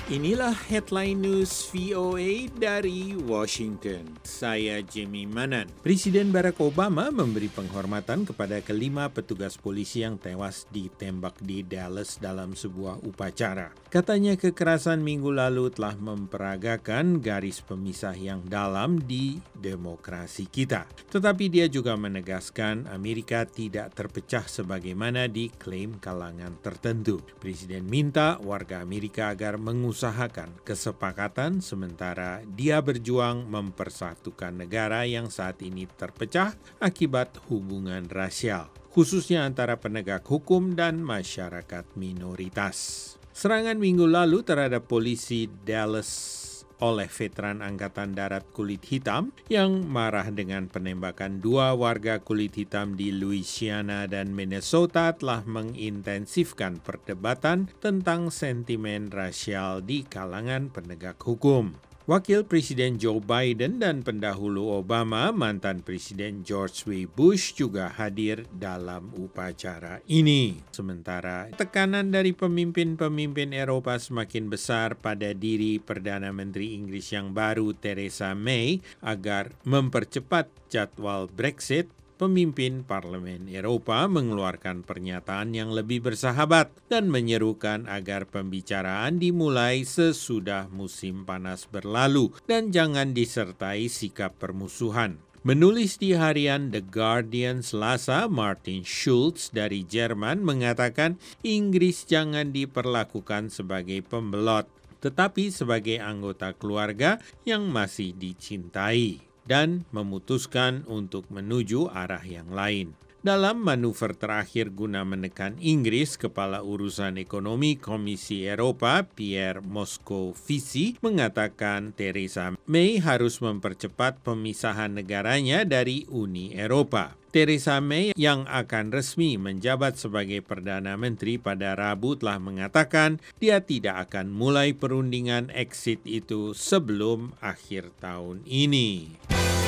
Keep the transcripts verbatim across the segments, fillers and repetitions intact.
Inilah headline news V O A dari Washington. Saya Jimmy Manan. Presiden Barack Obama memberi penghormatan kepada kelima petugas polisi yang tewas ditembak di Dallas dalam sebuah upacara. Katanya kekerasan minggu lalu telah memperagakan garis pemisah yang dalam di demokrasi kita. Tetapi dia juga menegaskan Amerika tidak terpecah sebagaimana diklaim kalangan tertentu. Presiden minta warga Amerika agar mengusung usahakan kesepakatan sementara dia berjuang mempersatukan negara yang saat ini terpecah akibat hubungan rasial, khususnya antara penegak hukum dan masyarakat minoritas. Serangan minggu lalu terhadap polisi Dallas oleh veteran Angkatan Darat kulit hitam yang marah dengan penembakan dua warga kulit hitam di Louisiana dan Minnesota telah mengintensifkan perdebatan tentang sentimen rasial di kalangan penegak hukum. Wakil Presiden Joe Biden dan pendahulu Obama, mantan Presiden George W. Bush juga hadir dalam upacara ini. Sementara tekanan dari pemimpin-pemimpin Eropa semakin besar pada diri Perdana Menteri Inggris yang baru Theresa May agar mempercepat jadwal Brexit, pemimpin Parlemen Eropa mengeluarkan pernyataan yang lebih bersahabat dan menyerukan agar pembicaraan dimulai sesudah musim panas berlalu dan jangan disertai sikap permusuhan. Menulis di harian The Guardian Selasa, Martin Schulz dari Jerman mengatakan Inggris jangan diperlakukan sebagai pembelot, tetapi sebagai anggota keluarga yang masih dicintai, dan memutuskan untuk menuju arah yang lain. Dalam manuver terakhir guna menekan Inggris, Kepala Urusan Ekonomi Komisi Eropa, Pierre Moscovici, mengatakan Theresa May harus mempercepat pemisahan negaranya dari Uni Eropa. Theresa May yang akan resmi menjabat sebagai Perdana Menteri pada Rabu telah mengatakan dia tidak akan mulai perundingan exit itu sebelum akhir tahun ini.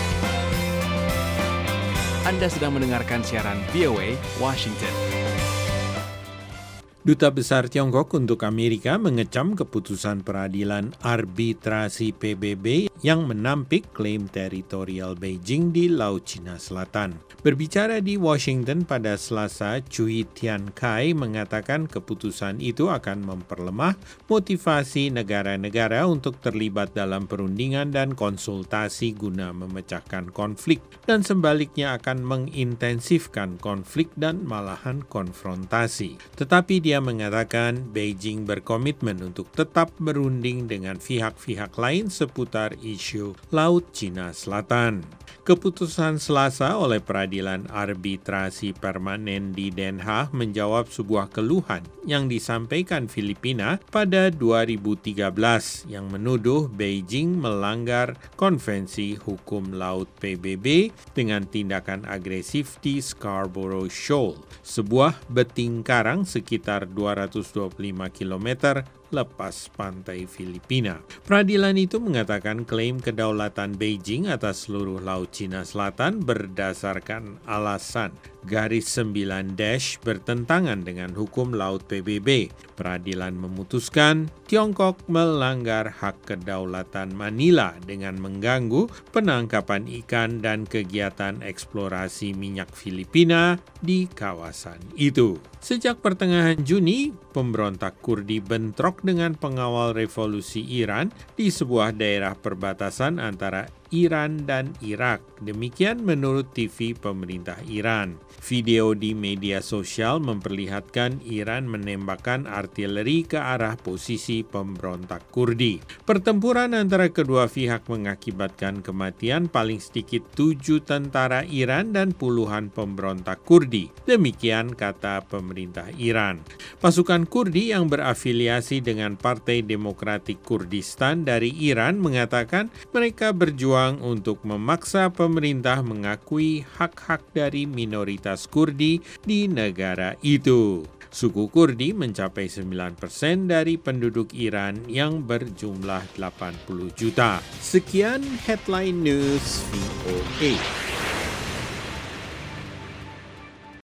Anda sedang mendengarkan siaran V O A Washington. Duta Besar Tiongkok untuk Amerika mengecam keputusan peradilan arbitrasi P B B yang menampik klaim teritorial Beijing di Laut Cina Selatan. Berbicara di Washington pada Selasa, Cui Tiankai mengatakan keputusan itu akan memperlemah motivasi negara-negara untuk terlibat dalam perundingan dan konsultasi guna memecahkan konflik, dan sebaliknya akan mengintensifkan konflik dan malahan konfrontasi. Tetapi dia mengatakan Beijing berkomitmen untuk tetap berunding dengan pihak-pihak lain seputar isu Laut Cina Selatan. Keputusan Selasa oleh Peradilan Arbitrasi Permanen di Den Haag menjawab sebuah keluhan yang disampaikan Filipina pada dua ribu tiga belas yang menuduh Beijing melanggar Konvensi Hukum Laut P B B dengan tindakan agresif di Scarborough Shoal, sebuah beting karang sekitar dua ratus dua puluh lima kilometer lepas pantai Filipina. Peradilan itu mengatakan klaim kedaulatan Beijing atas seluruh Laut Cina Selatan berdasarkan alasan garis sembilan dash bertentangan dengan hukum Laut P B B. Peradilan memutuskan Tiongkok melanggar hak kedaulatan Manila dengan mengganggu penangkapan ikan dan kegiatan eksplorasi minyak Filipina di kawasan itu. Sejak pertengahan Juni, pemberontak Kurdi bentrok dengan pengawal revolusi Iran di sebuah daerah perbatasan antara Iran dan Irak. Demikian menurut T V pemerintah Iran. Video di media sosial memperlihatkan Iran menembakkan artileri ke arah posisi pemberontak Kurdi. Pertempuran antara kedua pihak mengakibatkan kematian paling sedikit tujuh tentara Iran dan puluhan pemberontak Kurdi. Demikian kata pemerintah Iran. Pasukan Kurdi yang berafiliasi dengan Partai Demokratik Kurdistan dari Iran mengatakan mereka berjuang untuk memaksa pemerintah mengakui hak-hak dari minoritas Kurdi di negara itu. Suku Kurdi mencapai sembilan persen dari penduduk Iran yang berjumlah delapan puluh juta. Sekian headline news V O A.